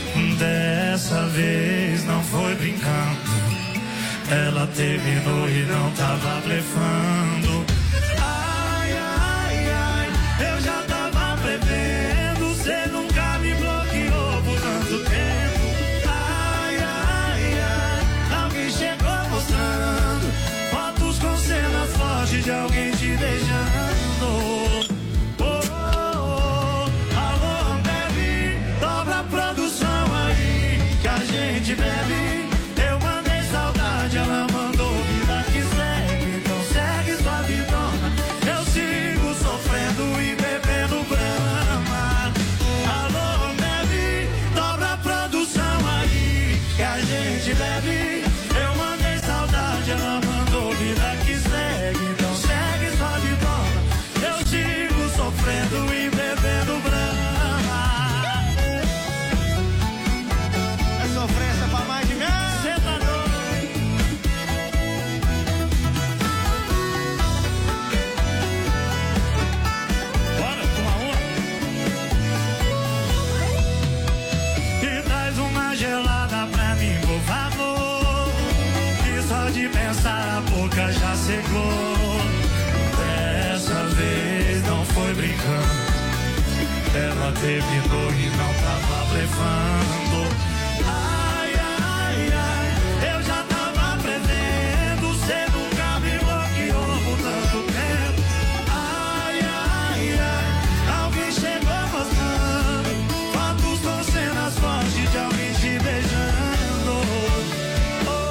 Dessa vez não foi brincando, ela terminou e não tava blefando. Ai, ai, ai, eu já tava prevendo, cê nunca me bloqueou por tanto tempo. Ai, ai, ai, alguém chegou mostrando fotos com cenas fortes de alguém te beijando. Oh, oh, oh, alô, Ambev, dobra a produção aí que a gente bebe. Ela mandou vida que segue, então segue sua vidona. Eu sigo sofrendo e bebendo brama. Alô, bebe, dobra a produção aí que a gente bebe. Eu mandei saudade, ela mandou vida que segue, então segue sua vidona. Eu sigo sofrendo e bebendo brama. É sofrência pra mais de mim. Cê tá doido? Gelada pra mim, por favor, que só de pensar a boca já secou. Dessa vez não foi brincando, ela terminou e não tava blefando. Ai, ai, ai, eu já tava prevendo, cê nunca me bloqueou por tanto tempo. Ai, ai, ai, alguém chegou mostrando fotos com cenas fortes de alguém te beijando. Oh,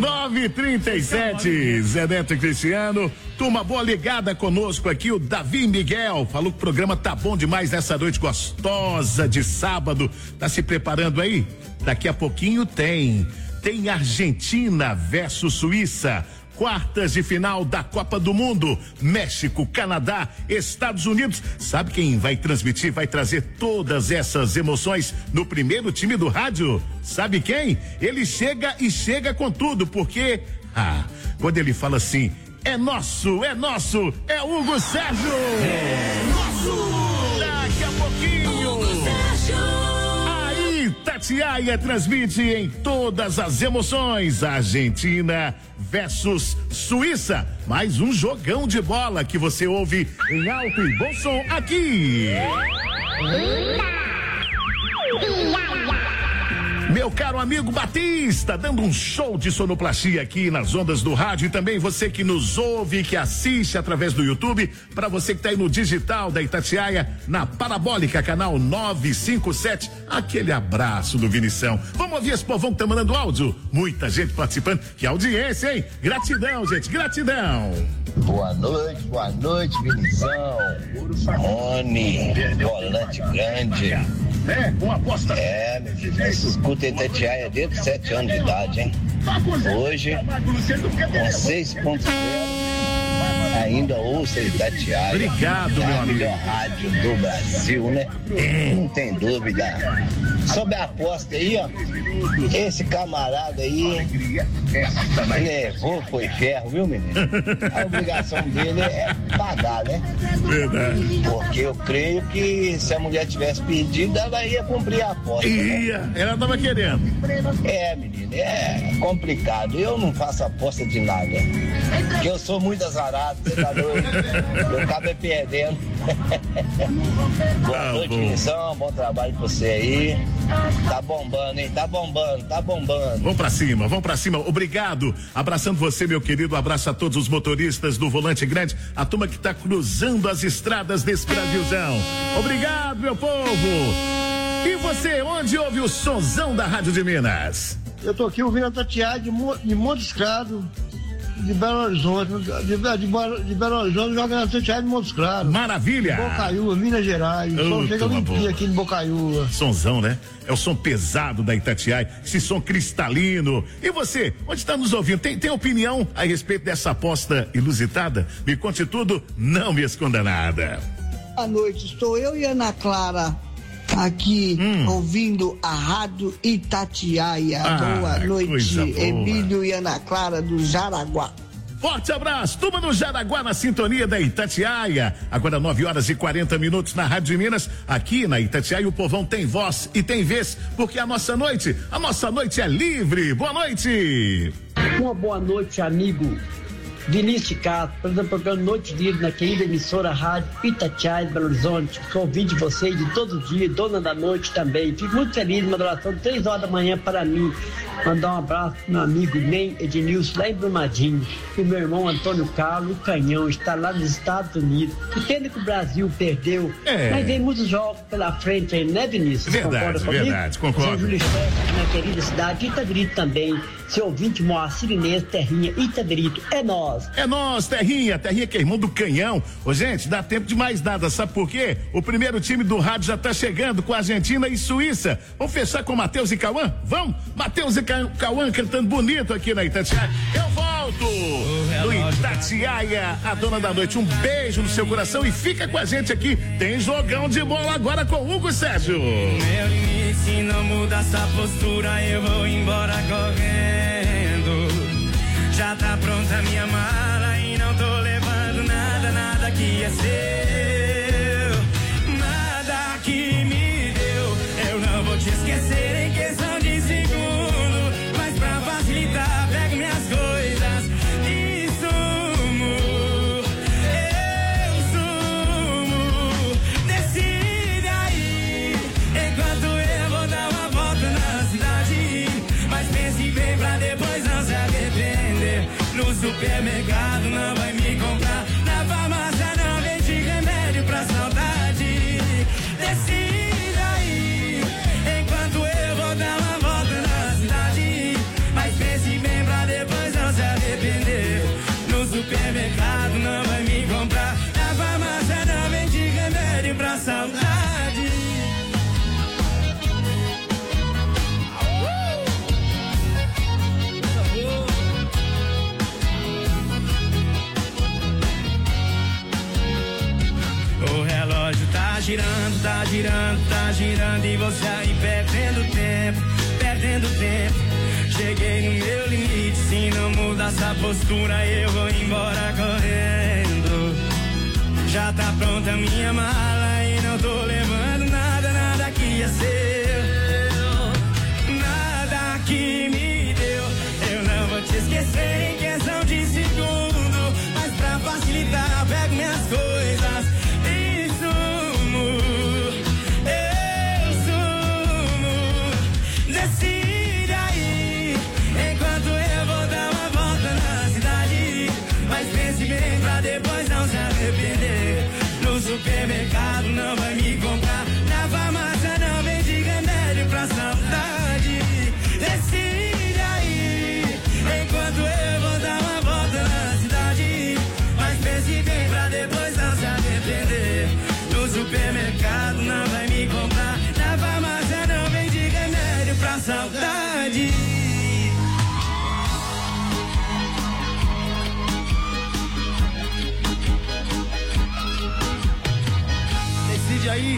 9h37, Zé Neto e Cristiano. Turma boa ligada conosco aqui, o Davi Miguel falou que o programa tá bom demais nessa noite gostosa de sábado. Tá se preparando aí? Daqui a pouquinho tem Argentina versus Suíça. Quartas de final da Copa do Mundo, México, Canadá, Estados Unidos. Sabe quem vai transmitir, vai trazer todas essas emoções no primeiro time do rádio? Sabe quem? Ele chega com tudo, porque quando ele fala assim, é nosso, é Hugo Sérgio. É nosso. Daqui a pouquinho. Hugo Sérgio. Itatiaia transmite em todas as emoções. Argentina versus Suíça. Mais um jogão de bola que você ouve em alto e bom som aqui. Meu caro amigo Batista, dando um show de sonoplastia aqui nas ondas do rádio, e também você que nos ouve, que assiste através do YouTube, para você que tá aí no digital da Itatiaia, na Parabólica, canal 957, aquele abraço do Vinição. Vamos ouvir esse povão que tá mandando áudio? Muita gente participando, que audiência, hein? Gratidão, gente, gratidão. Boa noite, Vinição. Rony, volante grande. Uma aposta. Meu filho, você escuta Itatiaia desde 7 anos de idade, hein? Hoje, com 6.0, ainda ouço Itatiaia. Obrigado, meu amigo. A melhor rádio do Brasil, né? Não tem dúvida. Sobre a aposta aí, ó, esse camarada aí levou, foi ferro, viu, menino? A obrigação dele é pagar, né? Verdade. Porque eu creio que se a mulher tivesse pedido, ela ia cumprir a aposta. Ela tava querendo. Menino, é complicado. Eu não faço aposta de nada. Porque eu sou muito azarado, você tá doido? Eu acabo perdendo. Boa noite, Missão, bom trabalho pra você aí. Tá bombando, hein? Tá bombando. Vamos pra cima. Obrigado. Abraçando você, meu querido. Abraço a todos os motoristas do Volante Grande, a turma que tá cruzando as estradas desse Brasilzão. Obrigado, meu povo. E você, onde ouve o sonzão da Rádio de Minas? Eu tô aqui ouvindo a Itatiaia de Montes Claros, de Belo Horizonte, de Belo Horizonte, joga na Itatiaia de Montes Claros. Maravilha! Bocaiúva, Minas Gerais. Só chega limpinho aqui em Bocaiúva. Sonzão, né? É o som pesado da Itatiaia, esse som cristalino. E você, onde está nos ouvindo? Tem opinião a respeito dessa aposta inusitada? Me conte tudo, não me esconda nada. Boa noite, estou eu e Ana Clara aqui ouvindo a Rádio Itatiaia. Boa noite, Emílio e Ana Clara do Jaraguá. Forte abraço, turma do Jaraguá na sintonia da Itatiaia. Agora 9h40 na Rádio de Minas. Aqui na Itatiaia o povão tem voz e tem vez, porque a nossa noite é livre. Boa noite. Uma boa noite, amigo Vinícius Castro, apresentando o programa Noite Livre na querida emissora Rádio Itatiaia de Belo Horizonte. Sou ouvinte de vocês de todo dia, dona da noite também. Fico muito feliz, uma adoração de 3 horas da manhã para mim. Mandar um abraço pro meu amigo Nem Ednilson, lá em Brumadinho. E meu irmão Antônio Carlos Canhão está lá nos Estados Unidos. E pena que o Brasil perdeu. Mas tem muitos jogos pela frente aí, né, Vinícius? Verdade, concordo. São Júlio César, minha querida cidade de Itagrito também. Seu ouvinte Moacir Inês, Terrinha, Itagrito. É nós, Terrinha que é irmão do Canhão. Ô, gente, dá tempo de mais nada, sabe por quê? O primeiro time do rádio já tá chegando com Argentina e Suíça. Vamos fechar com Matheus e Cauã? Vamos? Matheus e Cauã cantando bonito aqui na Itatiaia. Eu volto no Itatiaia, a dona da noite. Um beijo no seu coração e fica com a gente aqui. Tem jogão de bola agora com Hugo Sérgio. Meu limite, se não muda essa postura, eu vou embora correndo. Já tá pronta minha mala e não tô levando nada que é seu. Nada que me deu, eu não vou te esquecer em questão de segundo. Mas pra facilitar, pego minhas coisas e sumo. Eu sumo. Decide aí, enquanto eu vou dar uma volta na cidade. Mas pense bem pra depois não se arrepender. No supermercado não vai me comprar, na farmácia não vende remédio pra saudade. Decida aí, enquanto eu vou dar uma volta na cidade. Mas pense bem pra depois tá girando e você aí perdendo tempo. Cheguei no meu limite, se não mudar essa postura eu vou embora correndo. Já tá pronta a minha mala e não tô levando nada que é seu. Nada que me deu, eu não vou te esquecer em questão de segundo. Mas pra facilitar eu pego minhas coisas e sumo. Eu sumo. Decide aí, enquanto eu vou dar uma volta na cidade. Mas pense bem pra depois não se arrepender. No supermercado não vai me comprar, na farmácia não vende remédio pra saudade. Decide aí, enquanto eu vou dar uma volta na cidade. Mas pense bem pra depois não se arrepender. No supermercado não vai me comprar, na farmácia não vende remédio pra saudade. Decide aí.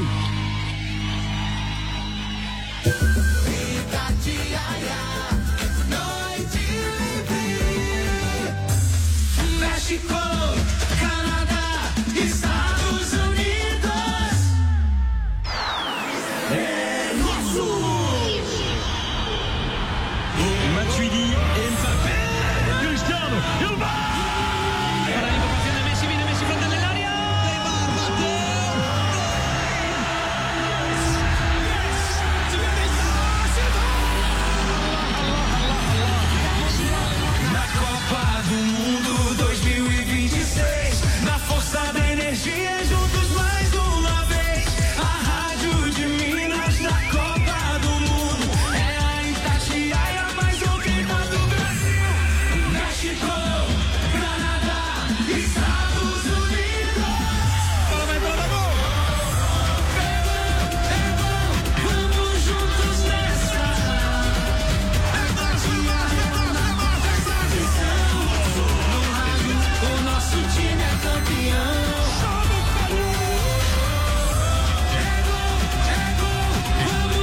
Itatiaia, noite livre. México, Canadá, Estados Unidos. É nosso.